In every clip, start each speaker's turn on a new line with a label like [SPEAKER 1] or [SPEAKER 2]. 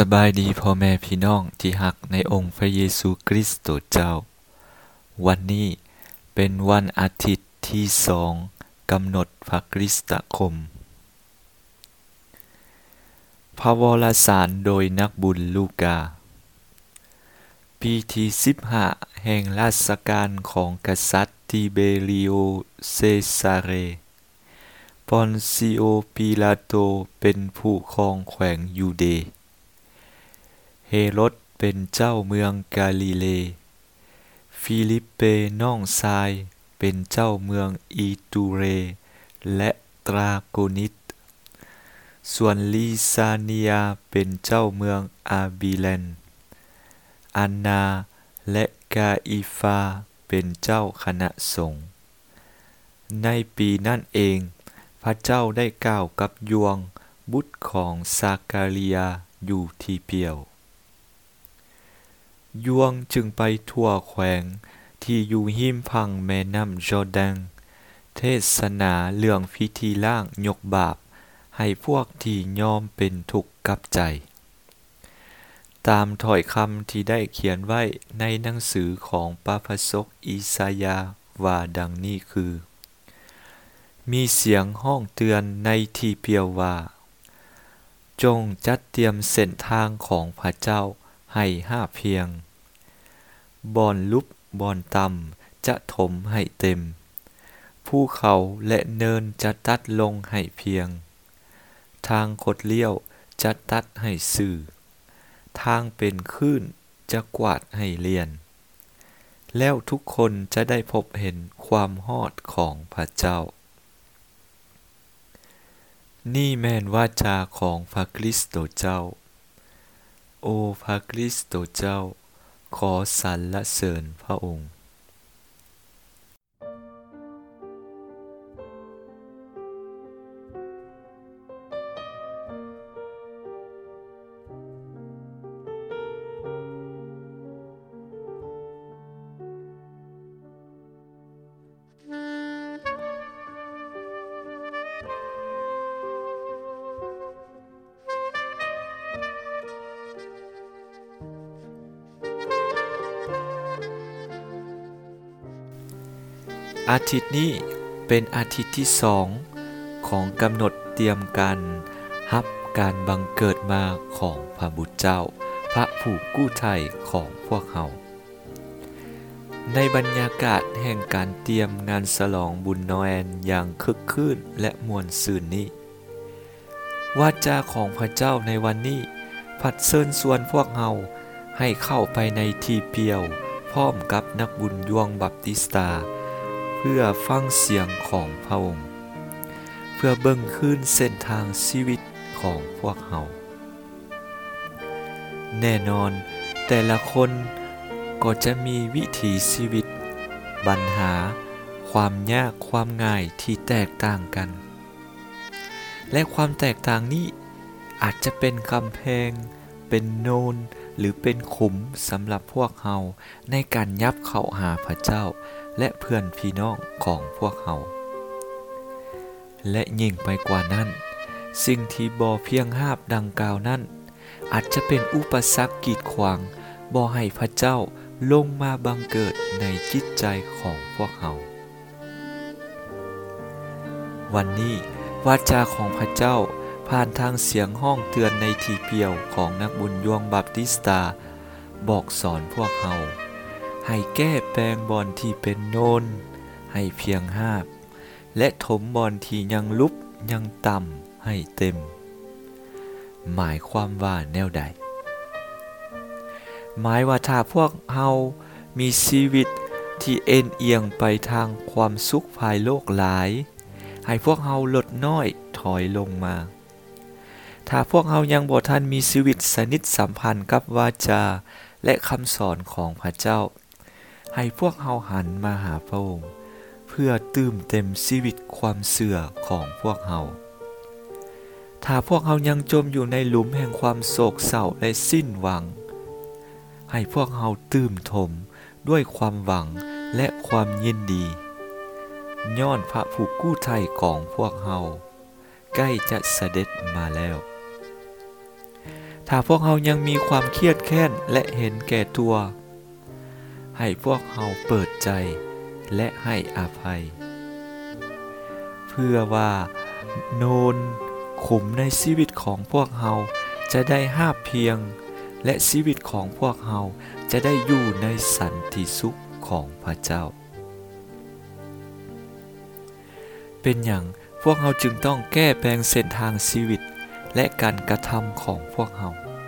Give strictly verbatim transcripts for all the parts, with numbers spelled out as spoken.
[SPEAKER 1] สบายดีพ่อแม่พี่น้องที่ฮักในองค์พระเยซูคริสต์เจ้าวันนี้เป็นวันอาทิตย์ที่สองกำหนดพระคริสตคมพระวรสารโดยนักบุญลูกาปีที่สิบห้าแห่งราชการของกษัตริย์ทิเบริโอเซซาเรปอนซิโอปิลาโตเป็นผู้ครองแขวงยูเดย์เฮโรดเป็นเจ้าเมืองกาลิเลฟิลิปเปน้องชายเป็นเจ้าเมืองอีตูเรและตราโกนิตส่วนลิซาเนียเป็นเจ้าเมืองอาบิเลนอันนาและกาอิฟาเป็นเจ้าคณะสงฆ์ในปีนั้นเองพระเจ้าได้กล่าวกับยวงบุตรของซาการิยาอยู่ที่เปียวยวงจึงไปทั่วแขวงที่อยู่หิมพังแม่น้ำจอร์แดนเทศนาเรื่องพิธีล้างยกบาปให้พวกที่ยอมเป็นทุกข์กับใจตามถ้อยคำที่ได้เขียนไว้ในหนังสือของพระพสกอิสายาห์ว่าดังนี้คือมีเสียงห้องเตือนในที่เปียวว่าจงจัดเตรียมเส้นทางของพระเจ้าให้ห้าเพียงบ่อนลุบบ่อนต่ำจะถมให้เต็มภูเขาและเนินจะตัดลงให้เพียงทางคดเลี้ยวจะตัดให้สื่อทางเป็นคลื่นจะกวาดให้เลียนแล้วทุกคนจะได้พบเห็นความฮอดของพระเจ้านี่แม่นวาจาของพระคริสต์เจ้าโอพระคริสต์เจ้าขอสรรเสริญพระองค์อาทิตย์นี้เป็นอาทิตย์ที่สองของกำหนดเตรียมการรับการบังเกิดมาของพระบุตรเจ้าพระผู้กู้ไถ่ของพวกเราในบรรยากาศแห่งการเตรียมงานฉลองบุญนอแอนอย่างคึกคืนและม่วนซื่นนี้วาจาของพระเจ้าในวันนี้พัดเชิญชวนพวกเราให้เข้าไปในที่เปียวพร้อมกับนักบุญยวงบัพติสตาเพื่อฟังเสียงของพระองค์เพื่อเบิ่งคืนเส้นทางชีวิตของพวกเราแน่นอนแต่ละคนก็จะมีวิถีชีวิตปัญหาความยากความง่ายที่แตกต่างกันและความแตกต่างนี้อาจจะเป็นกำแพงเป็นโนนหรือเป็นขุมสำหรับพวกเราในการยับเข้าหาพระเจ้าและเพื่อนพี่น้องของพวกเราและยิ่งไปกว่านั้นสิ่งที่บ่เพียงหาบดังกล่าวนั้นอาจจะเป็นอุปสรรคกีดขวางบ่ให้พระเจ้าลงมาบังเกิดในจิตใจของพวกเราวันนี้วาจาของพระเจ้าผ่านทางเสียงห้องเตือนในที่เปียวของนักบุญยวงบัพติสตาบอกสอนพวกเราให้แก้แปลงบอนที่เป็นโนนให้เพียงหาบและถมบอนที่ยังลุบยังต่ำให้เต็มหมายความว่าแนวใดหมายว่าถ้าพวกเรามีชีวิตที่เอ็นเอียงไปทางความสุขภายโลกหลายให้พวกเราลดน้อยถอยลงมาถ้าพวกเรายังบ่ทันมีชีวิตสนิทสัมพันธ์กับวาจาและคำสอนของพระเจ้าให้พวกเราหันมาหาพระองค์เพื่อตื่มเต็มชีวิตความเสื่อของพวกเราถ้าพวกเรายังจมอยู่ในหลุมแห่งความโศกเศร้าและสิ้นหวังให้พวกเราตื่มถมด้วยความหวังและความยินดีย้อนพระผู้กู้ไถ่ของพวกเราใกล้จะเสด็จมาแล้ว ถ้ถ้าพวกเฮายังมีความเครียดแค้นและเห็นแก่ตัวให้พวกเฮาเปิดใจและให้อภัยเพื่อว่าโนนขุมในชีวิตของพวกเฮาจะได้หาบเพียงและชีวิตของพวกเฮาจะได้อยู่ในสันติสุขของพระเจ้าเป็นอย่างพวกเฮาจึงต้องแก้แปลงเส้นทางชีวิตและการกระทำของพวกเฮา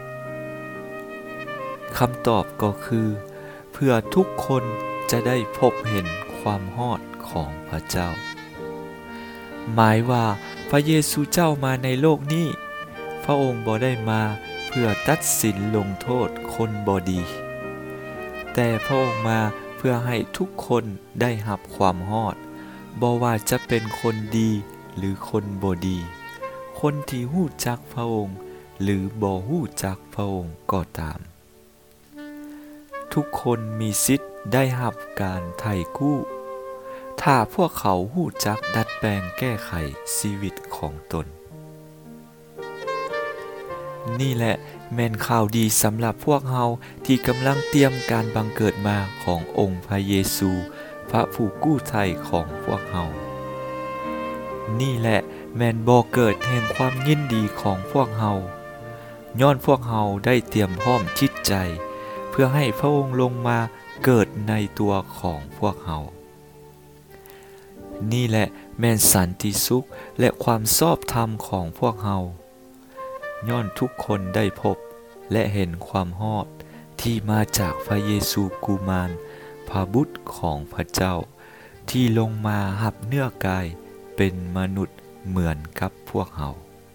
[SPEAKER 1] คำตอบก็คือเพื่อทุกคนจะได้พบเห็นความฮอดของพระเจ้าหมายว่าพระเยซูเจ้ามาในโลกนี้พระองค์บ่ได้มาเพื่อตัดสินลงโทษคนบ่ดีแต่พระองค์มาเพื่อให้ทุกคนได้รับความฮอดบ่ว่าจะเป็นคนดีหรือคนบ่ดีคนที่ฮู้จักพระองค์หรือบ่ฮู้จักพระองค์ก็ตามทุกคนมีสิทธิ์ได้รับการไถ่กู้ถ้าพวกเขาฮู้จักดัดแปลงแก้ไขชีวิตของตนนี่แหละแม่นข่าวดีสำหรับพวกเฮาที่กำลังเตรียมการบังเกิดมาขององค์พระเยซูพระผู้กู้ไถ่ของพวกเฮานี่แหละแม่นบ่เกิดแห่งความยินดีของพวกเฮาย้อนพวกเฮาได้เตรียมพร้อมจิตใจเพื่อให้พระองค์ลงมาเกิดในตัวของพวกเฮานี่แหละแม่นสันติสุขและความชอบธรรมของพวกเฮาย้อนทุกคนได้พบและเห็นความฮอดที่มาจากพระเยซูกุมารพระบุตรของพระเจ้าที่ลงมาหับเนื้อกายเป็นมนุษย์เหมือนกับพวกเฮา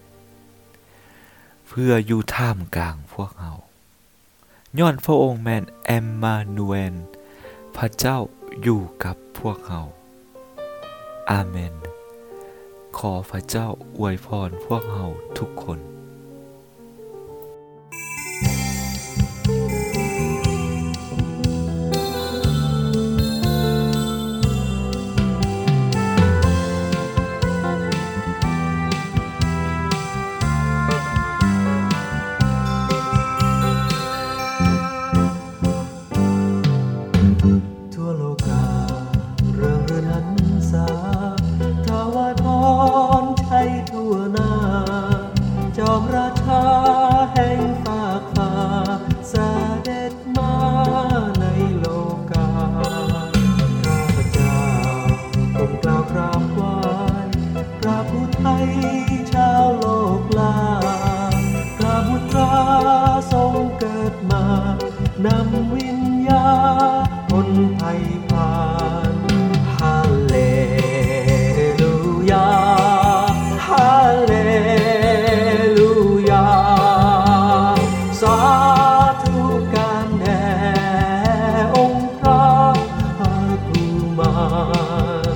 [SPEAKER 1] เพื่ออยู่ท่ามกลางพวกเฮาย้อนพระองค์แม่นแอมมานูเอลพระเจ้าอยู่กับพวกเฮาอาเมนขอพระเจ้าอวยพรพวกเฮาทุกคน
[SPEAKER 2] นำวิญญาณคนไทยผ่านฮาเลลูยาฮาเลลูยาสาธุการแด่องค์พระผู้มาร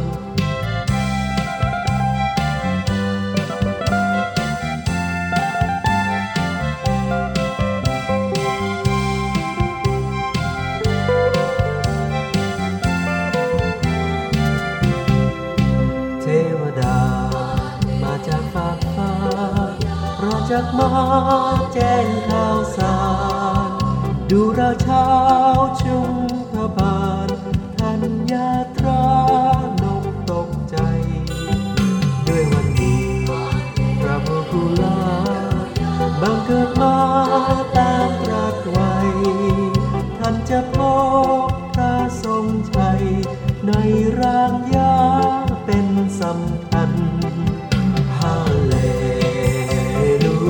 [SPEAKER 2] จากมาแจ้งข่าวสารดูราชาวชุมพบานทันยาตรานกตกใจด้วยวันดีพระผู้กุลาบังเกิดมาตามตรัสไว้ท่านจะพบพระทรงชัยในร่างยาเป็นสำคัญฮาเล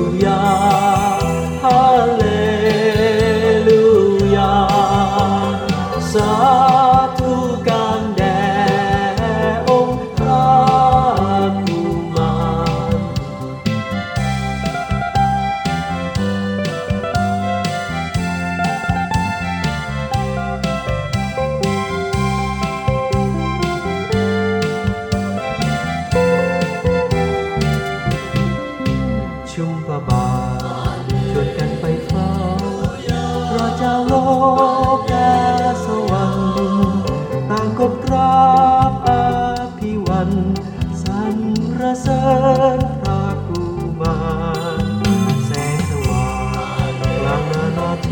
[SPEAKER 2] ฮาเลลูยา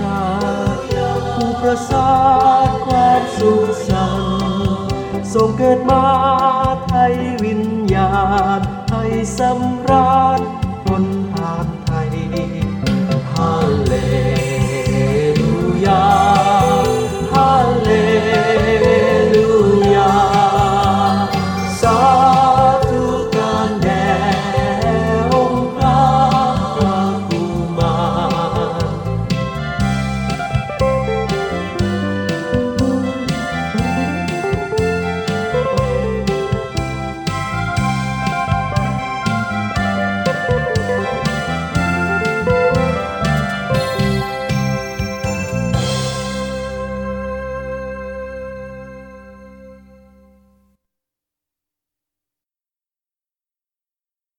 [SPEAKER 2] าติผู้ประสาทความสุขสันต์ทรงเกิดมาไทยวิญญาณให้สำราญ